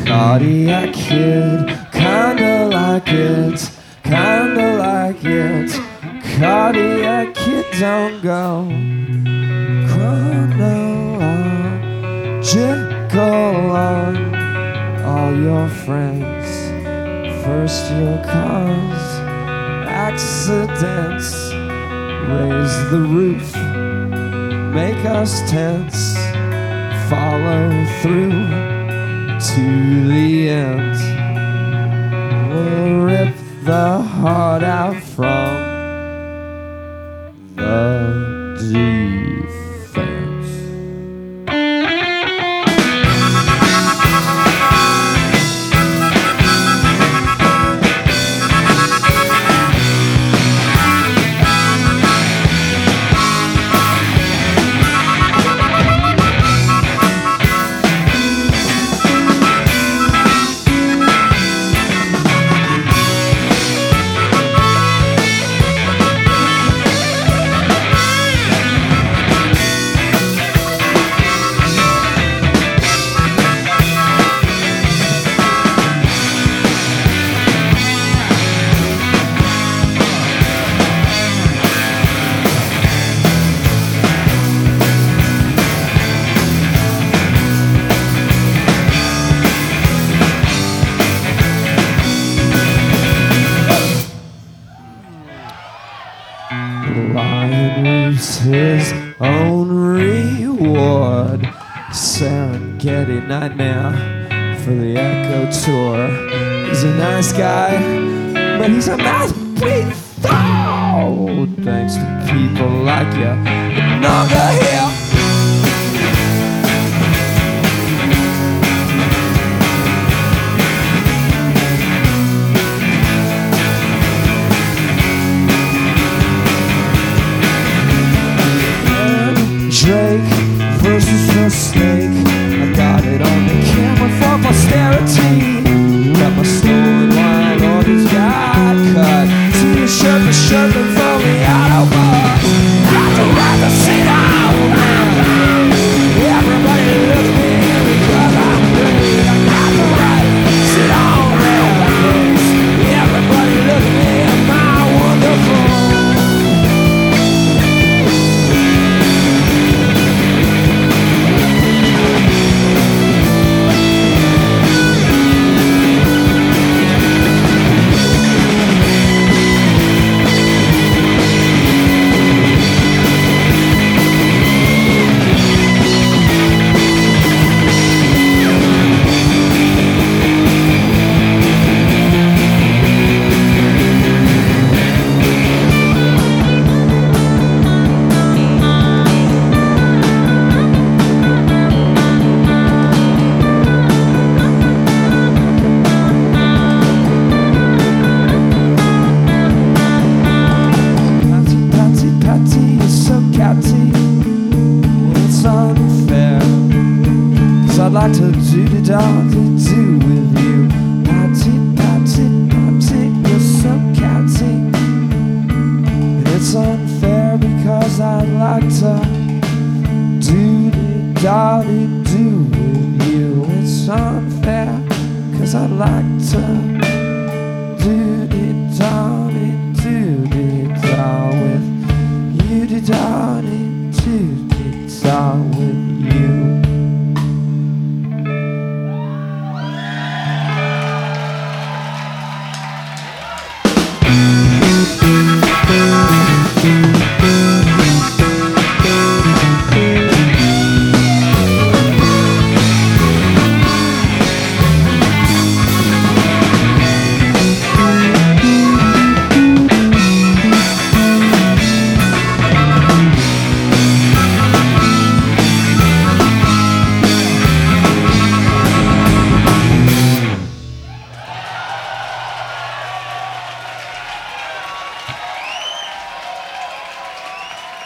Cardiac kid, kinda like it, kinda like it. Cardiac kid, don't go chronological on all your friends. First you'll cause accidents, raise the roof, make us tense, follow through to the end. We'll rip the heart out from the defense. Lion reaps his own reward. Serengeti nightmare for the Echo Tour. He's a nice guy, but he's a mouthbreathe. Oh, thanks to people like you, no longer here. Drake versus the snake. I got it on the camera for posterity. Got my stolen wine on his got cut. T-shirt for shirking from the Autobahn. I'd rather sit down. Everybody look at me because I'm great. I got the right to sit on real place. Everybody look at me, am I wonderful? I'd like to do with you. Patty, patty, patty, you're so catty. And it's unfair because I'd like to do with you. It's unfair because I'd like to do with you.